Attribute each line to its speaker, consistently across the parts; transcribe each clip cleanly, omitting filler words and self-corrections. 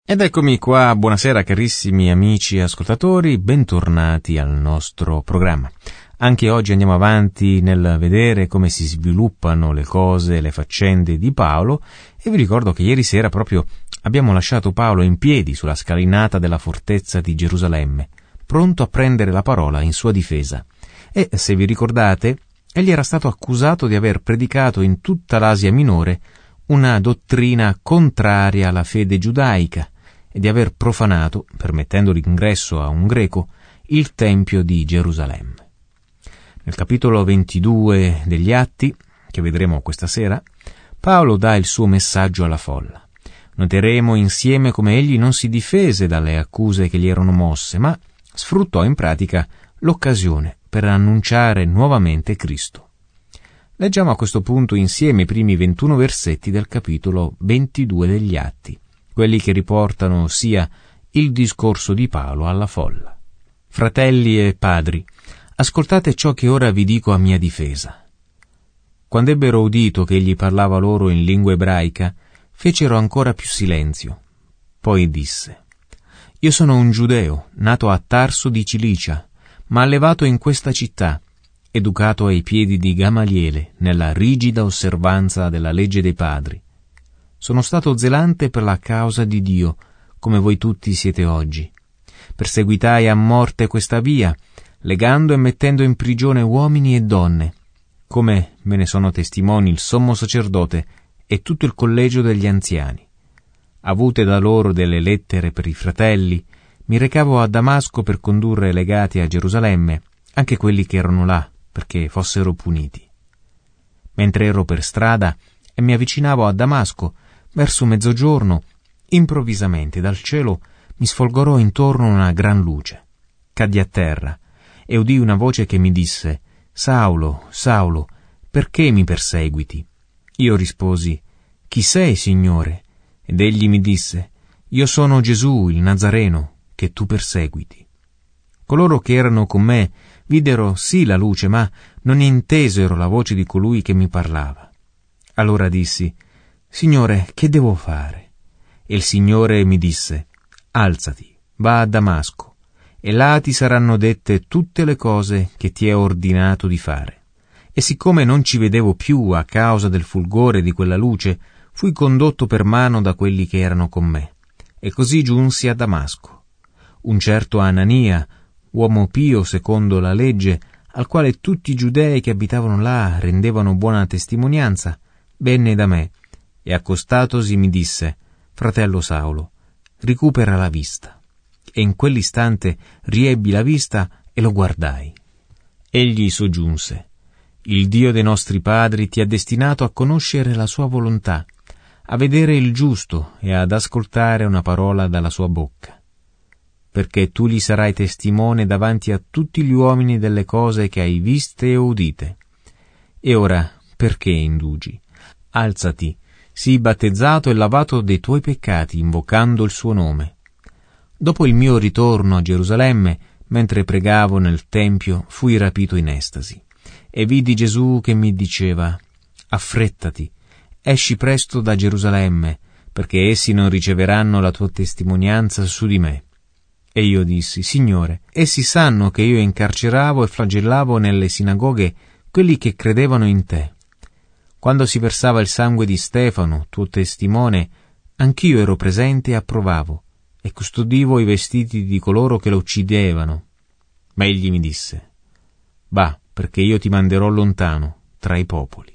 Speaker 1: Ed eccomi qua, buonasera carissimi amici ascoltatori, bentornati al nostro programma. Anche oggi andiamo avanti nel vedere come si sviluppano le cose, le faccende di Paolo, e vi ricordo che ieri sera proprio abbiamo lasciato Paolo in piedi sulla scalinata della fortezza di Gerusalemme, pronto a prendere la parola in sua difesa. E se vi ricordate, egli era stato accusato di aver predicato in tutta l'Asia Minore una dottrina contraria alla fede giudaica e di aver profanato, permettendo l'ingresso a un greco, il Tempio di Gerusalemme. Nel capitolo 22 degli Atti, che vedremo questa sera, Paolo dà il suo messaggio alla folla. Noteremo insieme come egli non si difese dalle accuse che gli erano mosse, ma sfruttò in pratica l'occasione per annunciare nuovamente Cristo. Leggiamo a questo punto insieme i primi 21 versetti del capitolo 22 degli Atti, quelli che riportano sia il discorso di Paolo alla folla. Fratelli e padri, ascoltate ciò che ora vi dico a mia difesa. Quando ebbero udito che egli parlava loro in lingua ebraica, fecero ancora più silenzio. Poi disse: Io sono un giudeo, nato a Tarso di Cilicia, ma allevato in questa città, educato ai piedi di Gamaliele, nella rigida osservanza della legge dei padri. Sono stato zelante per la causa di Dio, come voi tutti siete oggi. Perseguitai a morte questa via, legando e mettendo in prigione uomini e donne, come me ne sono testimoni il sommo sacerdote e tutto il collegio degli anziani. Avute da loro delle lettere per i fratelli, mi recavo a Damasco per condurre legati a Gerusalemme anche quelli che erano là, perché fossero puniti. Mentre ero per strada e mi avvicinavo a Damasco, verso mezzogiorno, improvvisamente dal cielo mi sfolgorò intorno una gran luce. Caddi a terra e udii una voce che mi disse: Saulo, Saulo, perché mi perseguiti? Io risposi: Chi sei, Signore? Ed egli mi disse: Io sono Gesù, il Nazareno, che tu perseguiti. Coloro che erano con me videro sì la luce, ma non intesero la voce di colui che mi parlava. Allora dissi: Signore, che devo fare? E il Signore mi disse: Alzati, va a Damasco, e là ti saranno dette tutte le cose che ti è ordinato di fare. E siccome non ci vedevo più a causa del fulgore di quella luce, fui condotto per mano da quelli che erano con me, e così giunsi a Damasco. Un certo Anania, uomo pio secondo la legge, al quale tutti i giudei che abitavano là rendevano buona testimonianza, venne da me, e accostatosi mi disse: Fratello Saulo, recupera la vista. E in quell'istante riebbi la vista e lo guardai. Egli soggiunse: Il Dio dei nostri padri ti ha destinato a conoscere la sua volontà, a vedere il giusto e ad ascoltare una parola dalla sua bocca. Perché tu gli sarai testimone davanti a tutti gli uomini delle cose che hai viste e udite. E ora, perché indugi? Alzati, sii battezzato e lavato dei tuoi peccati, invocando il suo nome. Dopo il mio ritorno a Gerusalemme, mentre pregavo nel Tempio, fui rapito in estasi, e vidi Gesù che mi diceva: Affrettati, esci presto da Gerusalemme, perché essi non riceveranno la tua testimonianza su di me. E io dissi: Signore, essi sanno che io incarceravo e flagellavo nelle sinagoghe quelli che credevano in te. Quando si versava il sangue di Stefano, tuo testimone, anch'io ero presente e approvavo, e custodivo i vestiti di coloro che lo uccidevano. Ma egli mi disse: Va, perché io ti manderò lontano, tra i popoli.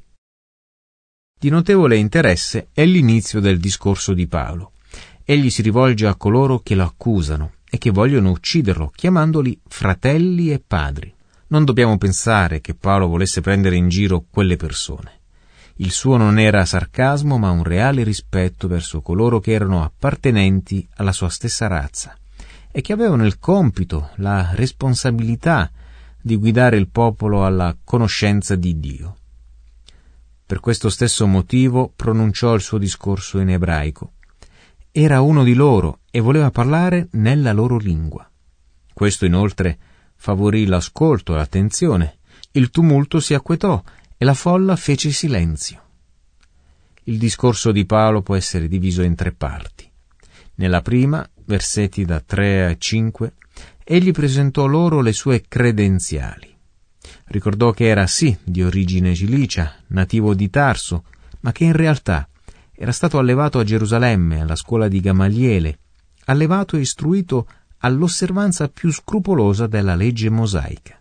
Speaker 1: Di notevole interesse è l'inizio del discorso di Paolo. Egli si rivolge a coloro che lo accusano e che vogliono ucciderlo, chiamandoli fratelli e padri. Non dobbiamo pensare che Paolo volesse prendere in giro quelle persone. Il suo non era sarcasmo, ma un reale rispetto verso coloro che erano appartenenti alla sua stessa razza e che avevano il compito, la responsabilità di guidare il popolo alla conoscenza di Dio. Per questo stesso motivo pronunciò il suo discorso in ebraico. Era uno di loro e voleva parlare nella loro lingua. Questo inoltre favorì l'ascolto e l'attenzione. Il tumulto si acquetò e la folla fece silenzio. Il discorso di Paolo può essere diviso in 3 parti. Nella prima, versetti da 3 a 5, egli presentò loro le sue credenziali. Ricordò che era sì di origine cilicia, nativo di Tarso, ma che in realtà era stato allevato a Gerusalemme, alla scuola di Gamaliele, allevato e istruito all'osservanza più scrupolosa della legge mosaica.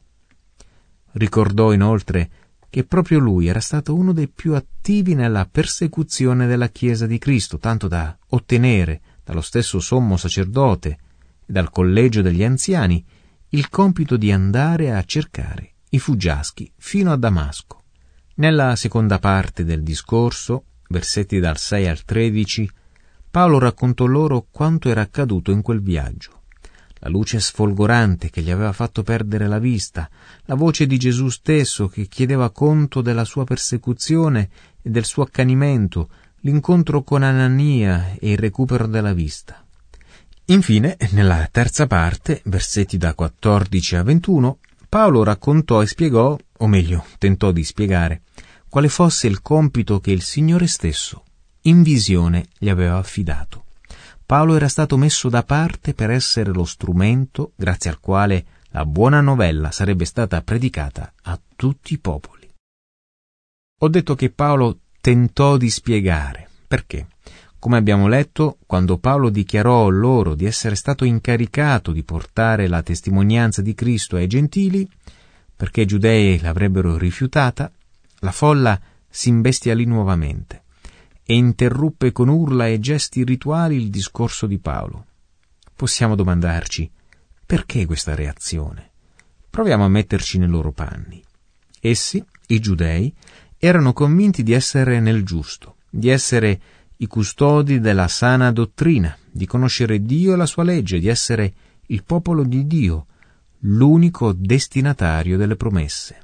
Speaker 1: Ricordò inoltre che proprio lui era stato uno dei più attivi nella persecuzione della Chiesa di Cristo, tanto da ottenere dallo stesso sommo sacerdote e dal collegio degli anziani il compito di andare a cercare i fuggiaschi fino a Damasco. Nella seconda parte del discorso, versetti dal 6 al 13, Paolo raccontò loro quanto era accaduto in quel viaggio. La luce sfolgorante che gli aveva fatto perdere la vista, la voce di Gesù stesso che chiedeva conto della sua persecuzione e del suo accanimento, l'incontro con Anania e il recupero della vista. Infine, nella terza parte, versetti da 14 a 21, Paolo raccontò e spiegò, o meglio, tentò di spiegare, quale fosse il compito che il Signore stesso, in visione, gli aveva affidato. Paolo era stato messo da parte per essere lo strumento grazie al quale la buona novella sarebbe stata predicata a tutti i popoli. Ho detto che Paolo tentò di spiegare. Perché? Come abbiamo letto, quando Paolo dichiarò loro di essere stato incaricato di portare la testimonianza di Cristo ai gentili, perché i giudei l'avrebbero rifiutata, la folla si imbestialì nuovamente e interruppe con urla e gesti rituali il discorso di Paolo. Possiamo domandarci, perché questa reazione? Proviamo a metterci nei loro panni. Essi, i giudei, erano convinti di essere nel giusto, di essere i custodi della sana dottrina, di conoscere Dio e la sua legge, di essere il popolo di Dio, l'unico destinatario delle promesse.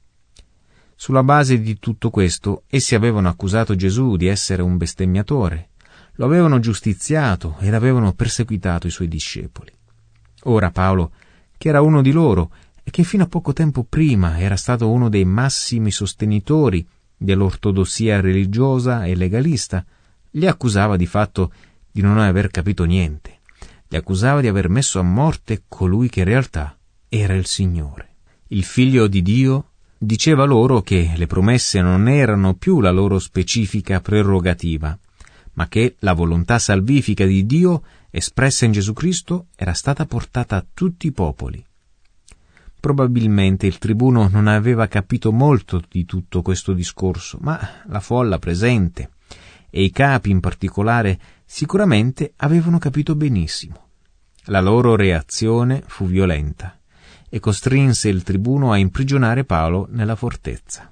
Speaker 1: Sulla base di tutto questo, essi avevano accusato Gesù di essere un bestemmiatore, lo avevano giustiziato ed avevano perseguitato i suoi discepoli. Ora Paolo, che era uno di loro e che fino a poco tempo prima era stato uno dei massimi sostenitori dell'ortodossia religiosa e legalista, li accusava di fatto di non aver capito niente. Li accusava di aver messo a morte colui che in realtà era il Signore. Il Figlio di Dio diceva loro che le promesse non erano più la loro specifica prerogativa, ma che la volontà salvifica di Dio espressa in Gesù Cristo era stata portata a tutti i popoli. Probabilmente il tribuno non aveva capito molto di tutto questo discorso, ma la folla presente e i capi in particolare sicuramente avevano capito benissimo. La loro reazione fu violenta e costrinse il tribuno a imprigionare Paolo nella fortezza.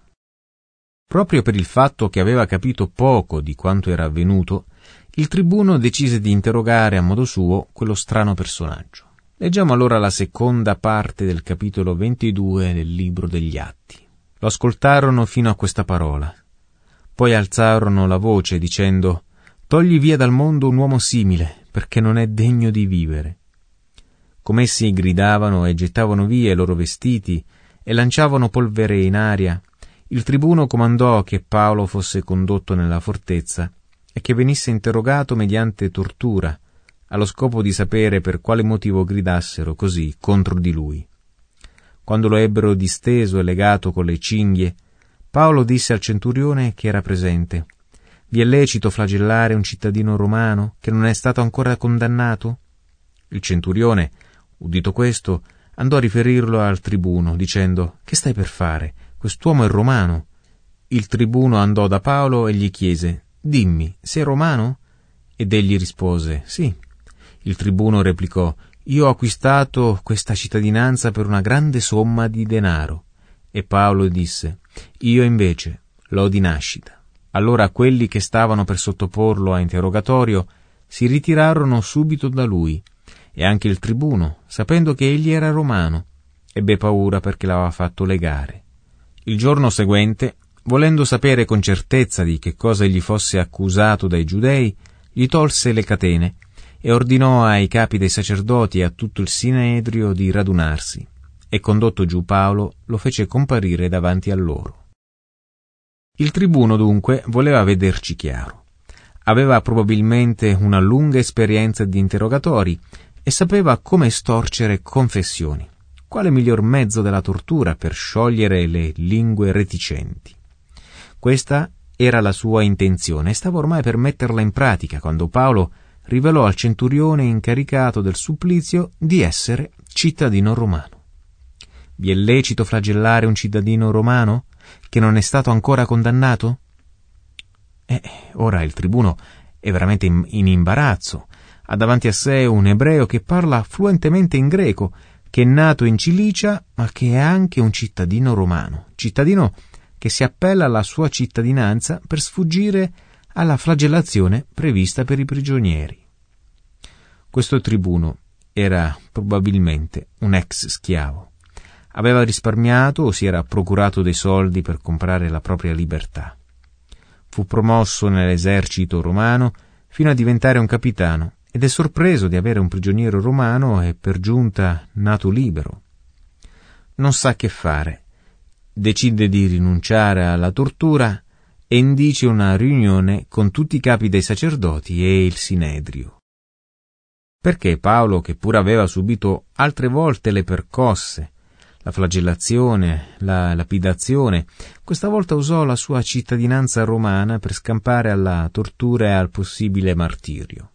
Speaker 1: Proprio per il fatto che aveva capito poco di quanto era avvenuto, il tribuno decise di interrogare a modo suo quello strano personaggio. Leggiamo allora la seconda parte del capitolo 22 del libro degli Atti. Lo ascoltarono fino a questa parola. Poi alzarono la voce dicendo: «Togli via dal mondo un uomo simile, perché non è degno di vivere». Come essi gridavano e gettavano via i loro vestiti e lanciavano polvere in aria, il tribuno comandò che Paolo fosse condotto nella fortezza e che venisse interrogato mediante tortura, allo scopo di sapere per quale motivo gridassero così contro di lui. Quando lo ebbero disteso e legato con le cinghie, Paolo disse al centurione che era presente: «Vi è lecito flagellare un cittadino romano che non è stato ancora condannato?» Il centurione, udito questo, andò a riferirlo al tribuno, dicendo: «Che stai per fare? Quest'uomo è romano». Il tribuno andò da Paolo e gli chiese: «Dimmi, sei romano?» Ed egli rispose: «Sì». Il tribuno replicò: «Io ho acquistato questa cittadinanza per una grande somma di denaro». E Paolo disse: «Io invece l'ho di nascita». Allora quelli che stavano per sottoporlo a interrogatorio si ritirarono subito da lui, e anche il tribuno, sapendo che egli era romano, ebbe paura perché l'aveva fatto legare. Il giorno seguente, volendo sapere con certezza di che cosa egli fosse accusato dai giudei, gli tolse le catene e ordinò ai capi dei sacerdoti e a tutto il Sinedrio di radunarsi, e condotto giù Paolo lo fece comparire davanti a loro. Il tribuno dunque voleva vederci chiaro. Aveva probabilmente una lunga esperienza di interrogatori e sapeva come estorcere confessioni. Quale miglior mezzo della tortura per sciogliere le lingue reticenti? Questa era la sua intenzione e stava ormai per metterla in pratica quando Paolo rivelò al centurione incaricato del supplizio di essere cittadino romano. Vi è lecito flagellare un cittadino romano che non è stato ancora condannato? Ora il tribuno è veramente in imbarazzo. Ha davanti a sé un ebreo che parla fluentemente in greco, che è nato in Cilicia, ma che è anche un cittadino romano, cittadino che si appella alla sua cittadinanza per sfuggire alla flagellazione prevista per i prigionieri. Questo tribuno era probabilmente un ex schiavo. Aveva risparmiato o si era procurato dei soldi per comprare la propria libertà. Fu promosso nell'esercito romano fino a diventare un capitano ed è sorpreso di avere un prigioniero romano e per giunta nato libero. Non sa che fare. Decide di rinunciare alla tortura e indice una riunione con tutti i capi dei sacerdoti e il Sinedrio. Perché Paolo, che pure aveva subito altre volte le percosse, la flagellazione, la lapidazione, questa volta usò la sua cittadinanza romana per scampare alla tortura e al possibile martirio?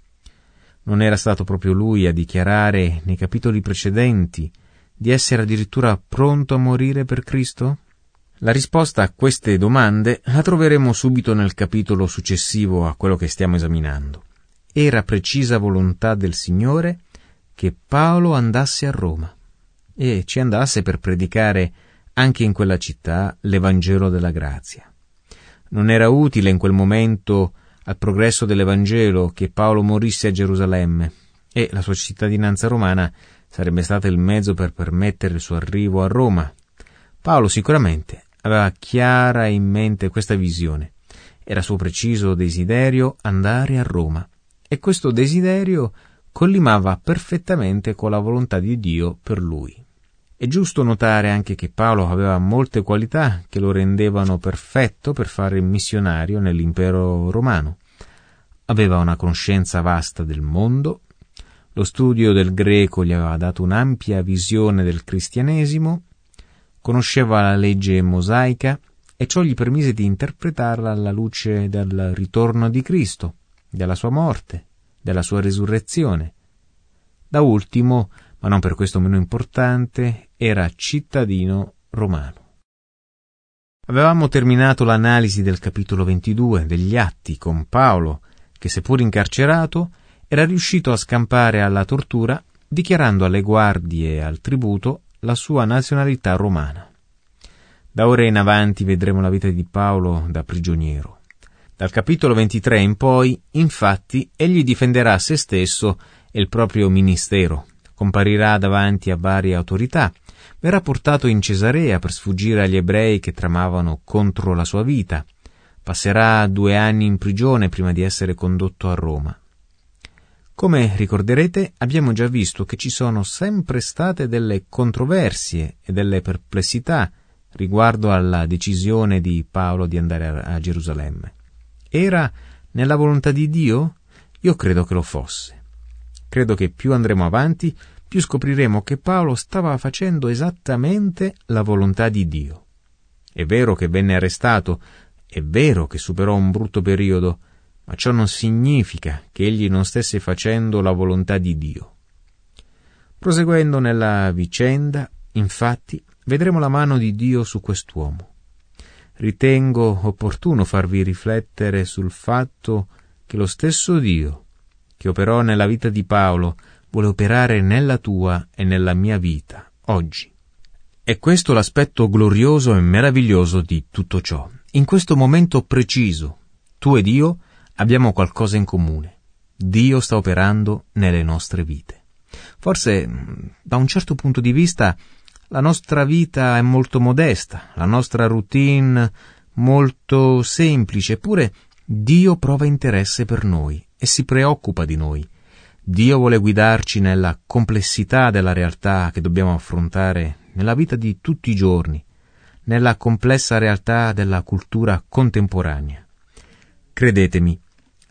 Speaker 1: Non era stato proprio lui a dichiarare nei capitoli precedenti di essere addirittura pronto a morire per Cristo? La risposta a queste domande la troveremo subito nel capitolo successivo a quello che stiamo esaminando. Era precisa volontà del Signore che Paolo andasse a Roma e ci andasse per predicare anche in quella città l'Evangelo della grazia. Non era utile in quel momento al progresso dell'Evangelo che Paolo morisse a Gerusalemme e la sua cittadinanza romana sarebbe stata il mezzo per permettere il suo arrivo a Roma. Paolo sicuramente aveva chiara in mente questa visione. Era suo preciso desiderio andare a Roma e questo desiderio collimava perfettamente con la volontà di Dio per lui. È giusto notare anche che Paolo aveva molte qualità che lo rendevano perfetto per fare il missionario nell'impero romano. Aveva una conoscenza vasta del mondo, lo studio del greco gli aveva dato un'ampia visione del cristianesimo, conosceva la legge mosaica e ciò gli permise di interpretarla alla luce del ritorno di Cristo, della sua morte, della sua risurrezione. Da ultimo, ma non per questo meno importante, era cittadino romano. Avevamo terminato l'analisi del capitolo 22 degli Atti con Paolo, che seppur incarcerato, era riuscito a scampare alla tortura, dichiarando alle guardie e al tributo la sua nazionalità romana. Da ora in avanti vedremo la vita di Paolo da prigioniero. Dal capitolo 23 in poi, infatti, egli difenderà se stesso e il proprio ministero, comparirà davanti a varie autorità, verrà portato in Cesarea per sfuggire agli ebrei che tramavano contro la sua vita, passerà 2 anni in prigione prima di essere condotto a Roma. Come ricorderete, abbiamo già visto che ci sono sempre state delle controversie e delle perplessità riguardo alla decisione di Paolo di andare a Gerusalemme. Era nella volontà di Dio? Io credo che lo fosse. Credo che più andremo avanti, più scopriremo che Paolo stava facendo esattamente la volontà di Dio. È vero che venne arrestato, è vero che superò un brutto periodo, ma ciò non significa che egli non stesse facendo la volontà di Dio. Proseguendo nella vicenda, infatti, vedremo la mano di Dio su quest'uomo. Ritengo opportuno farvi riflettere sul fatto che lo stesso Dio, che operò nella vita di Paolo, vuole operare nella tua e nella mia vita, oggi. È questo l'aspetto glorioso e meraviglioso di tutto ciò. In questo momento preciso, tu ed io abbiamo qualcosa in comune. Dio sta operando nelle nostre vite. Forse, da un certo punto di vista, la nostra vita è molto modesta, la nostra routine molto semplice, eppure Dio prova interesse per noi e si preoccupa di noi. Dio vuole guidarci nella complessità della realtà che dobbiamo affrontare nella vita di tutti i giorni, nella complessa realtà della cultura contemporanea. Credetemi,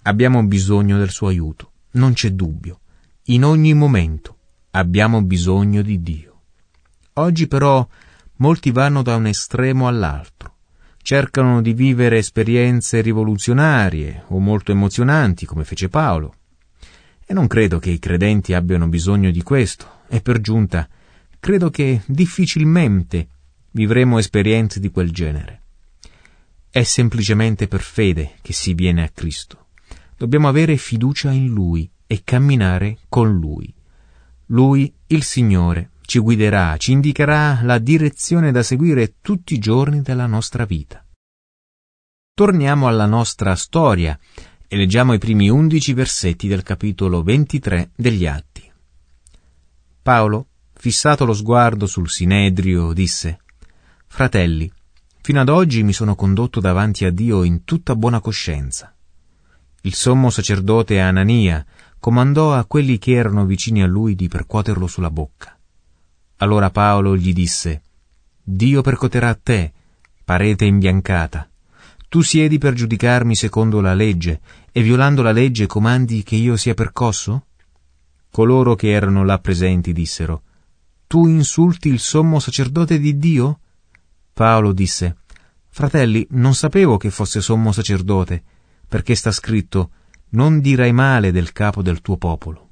Speaker 1: abbiamo bisogno del suo aiuto, non c'è dubbio. In ogni momento abbiamo bisogno di Dio. Oggi però molti vanno da un estremo all'altro. Cercano di vivere esperienze rivoluzionarie o molto emozionanti, come fece Paolo. E non credo che i credenti abbiano bisogno di questo, e per giunta credo che difficilmente vivremo esperienze di quel genere. È semplicemente per fede che si viene a Cristo. Dobbiamo avere fiducia in Lui e camminare con Lui. Lui, il Signore, ci guiderà, ci indicherà la direzione da seguire tutti i giorni della nostra vita. Torniamo alla nostra storia e leggiamo i primi 11 versetti del capitolo 23 degli Atti. Paolo, fissato lo sguardo sul Sinedrio, disse: «Fratelli, fino ad oggi mi sono condotto davanti a Dio in tutta buona coscienza». Il sommo sacerdote Anania comandò a quelli che erano vicini a lui di percuoterlo sulla bocca. Allora Paolo gli disse: «Dio percuoterà te, parete imbiancata. Tu siedi per giudicarmi secondo la legge, e violando la legge comandi che io sia percosso?» Coloro che erano là presenti dissero: «Tu insulti il sommo sacerdote di Dio?» Paolo disse: «Fratelli, non sapevo che fosse sommo sacerdote, perché sta scritto: non dirai male del capo del tuo popolo».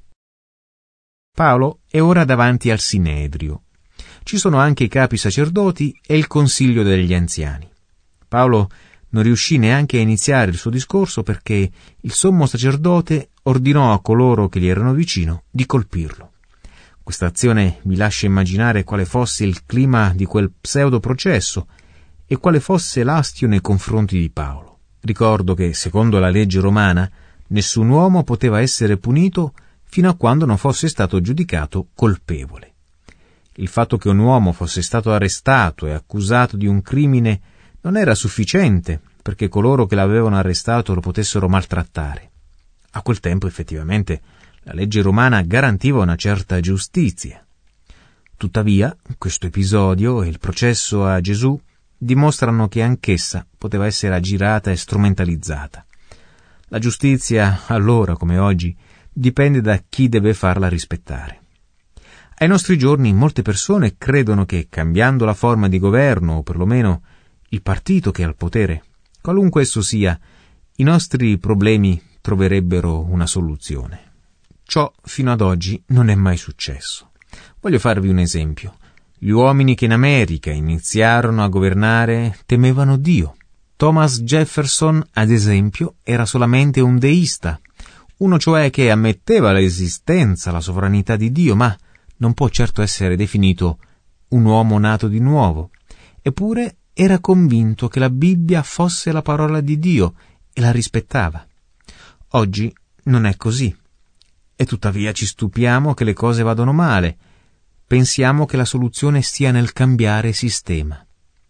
Speaker 1: Paolo è ora davanti al Sinedrio. Ci sono anche i capi sacerdoti e il consiglio degli anziani. Paolo non riuscì neanche a iniziare il suo discorso perché il sommo sacerdote ordinò a coloro che gli erano vicino di colpirlo. Questa azione mi lascia immaginare quale fosse il clima di quel pseudo processo e quale fosse l'astio nei confronti di Paolo. Ricordo che, secondo la legge romana, nessun uomo poteva essere punito fino a quando non fosse stato giudicato colpevole. Il fatto che un uomo fosse stato arrestato e accusato di un crimine non era sufficiente perché coloro che l'avevano arrestato lo potessero maltrattare. A quel tempo, effettivamente, la legge romana garantiva una certa giustizia. Tuttavia, questo episodio e il processo a Gesù dimostrano che anch'essa poteva essere aggirata e strumentalizzata. La giustizia, allora come oggi, dipende da chi deve farla rispettare. Ai nostri giorni molte persone credono che, cambiando la forma di governo, o perlomeno il partito che è al potere, qualunque esso sia, i nostri problemi troverebbero una soluzione. Ciò fino ad oggi non è mai successo. Voglio farvi un esempio. Gli uomini che in America iniziarono a governare temevano Dio. Thomas Jefferson, ad esempio, era solamente un deista, uno cioè che ammetteva l'esistenza, la sovranità di Dio, ma non può certo essere definito un uomo nato di nuovo. Eppure era convinto che la Bibbia fosse la parola di Dio e la rispettava. Oggi non è così. E tuttavia ci stupiamo che le cose vadano male. Pensiamo che la soluzione stia nel cambiare sistema.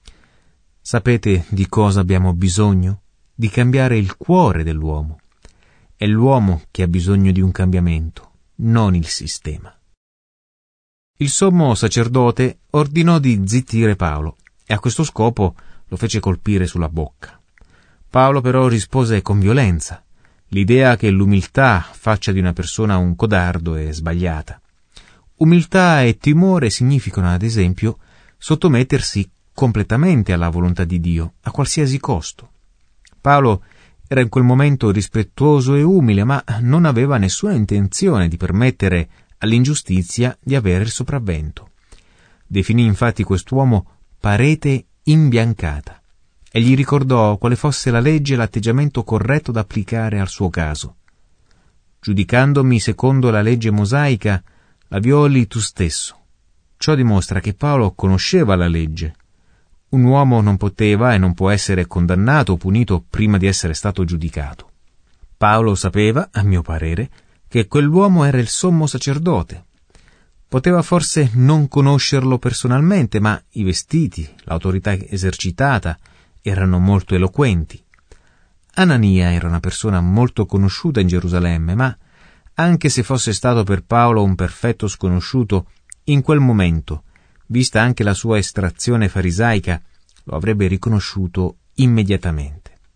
Speaker 1: Sapete di cosa abbiamo bisogno? Di cambiare il cuore dell'uomo. È l'uomo che ha bisogno di un cambiamento, non il sistema. Il sommo sacerdote ordinò di zittire Paolo e a questo scopo lo fece colpire sulla bocca. Paolo però rispose con violenza. L'idea che l'umiltà faccia di una persona un codardo è sbagliata. Umiltà e timore significano, ad esempio, sottomettersi completamente alla volontà di Dio, a qualsiasi costo. Paolo era in quel momento rispettoso e umile, ma non aveva nessuna intenzione di permettere all'ingiustizia di avere il sopravvento. Definì infatti quest'uomo parete imbiancata e gli ricordò quale fosse la legge e l'atteggiamento corretto da applicare al suo caso. Giudicandomi secondo la legge mosaica, la violi tu stesso. Ciò dimostra che Paolo conosceva la legge. Un uomo non poteva e non può essere condannato o punito prima di essere stato giudicato. Paolo sapeva, a mio parere, che quell'uomo era il sommo sacerdote. Poteva forse non conoscerlo personalmente, ma i vestiti, l'autorità esercitata erano molto eloquenti. Anania era una persona molto conosciuta in Gerusalemme, ma anche se fosse stato per Paolo un perfetto sconosciuto, in quel momento, vista anche la sua estrazione farisaica, lo avrebbe riconosciuto immediatamente.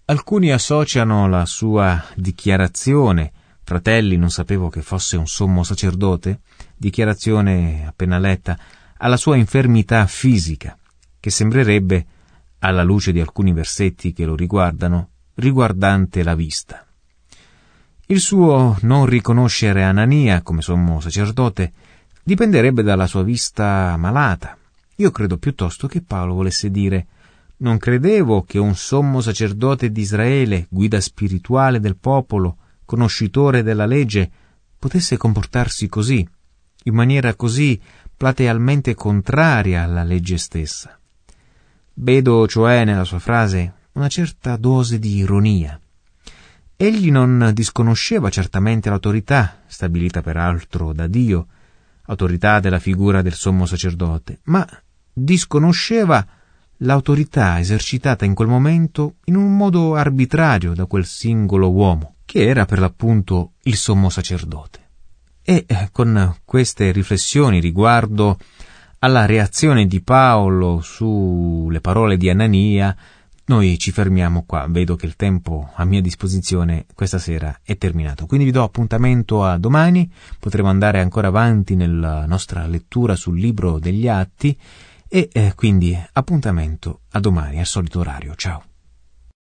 Speaker 1: Alcuni associano la sua dichiarazione, fratelli, non sapevo che fosse un sommo sacerdote, dichiarazione appena letta, alla sua infermità fisica, che sembrerebbe, alla luce di alcuni versetti che lo riguardano, riguardante la vista. Il suo non riconoscere Anania come sommo sacerdote dipenderebbe dalla sua vista malata. Io credo piuttosto che Paolo volesse dire: non credevo che un sommo sacerdote di Israele, guida spirituale del popolo, conoscitore della legge, potesse comportarsi così, in maniera così platealmente contraria alla legge stessa. Vedo, cioè, nella sua frase una certa dose di ironia. Egli non disconosceva certamente l'autorità, stabilita peraltro da Dio, autorità della figura del sommo sacerdote, ma disconosceva l'autorità esercitata in quel momento in un modo arbitrario da quel singolo uomo, che era per l'appunto il sommo sacerdote. E con queste riflessioni riguardo alla reazione di Paolo sulle parole di Anania, noi ci fermiamo qua. Vedo che il tempo a mia disposizione questa sera è terminato. Quindi vi do appuntamento a domani. Potremo andare ancora avanti nella nostra lettura sul libro degli Atti e quindi appuntamento a domani al solito orario. Ciao.